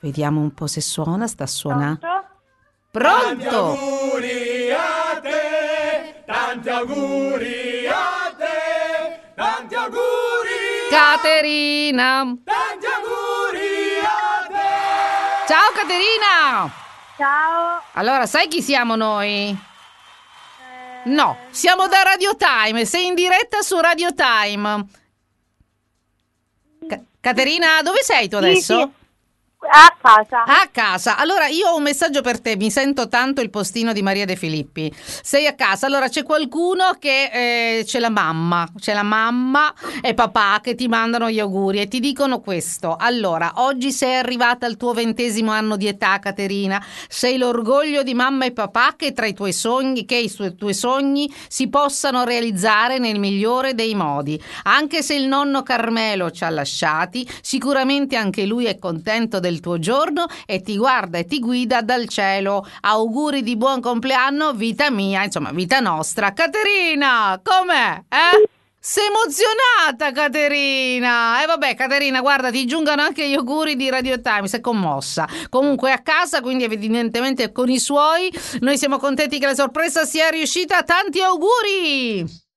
Vediamo un po' se suona, sta suonando. Tanti Pronto? auguri a te, tanti auguri a te, tanti auguri, Caterina! tanti auguri a te. Ciao Caterina! Ciao. Allora, sai chi siamo noi? No, siamo da Radio Time, sei in diretta su Radio Time. Caterina, dove sei tu adesso? Sì. A casa. A casa. Allora io ho un messaggio per te, mi sento tanto il postino di Maria De Filippi. Sei a casa, allora c'è qualcuno che c'è la mamma e papà che ti mandano gli auguri e ti dicono questo. Allora, oggi sei arrivata al tuo 20° anno di età, Caterina, sei l'orgoglio di mamma e papà che tra i tuoi sogni, che i tuoi sogni si possano realizzare nel migliore dei modi. Anche se il nonno Carmelo ci ha lasciati, sicuramente anche lui è contento del tuo giorno e ti guarda e ti guida dal cielo. Auguri di buon compleanno, vita mia, insomma vita nostra. Caterina, com'è? Sei emozionata, Caterina? E vabbè, Caterina, guarda, ti giungano anche gli auguri di Radio Time, sei commossa. Comunque è a casa, quindi evidentemente con i suoi. Noi siamo contenti che la sorpresa sia riuscita. Tanti auguri!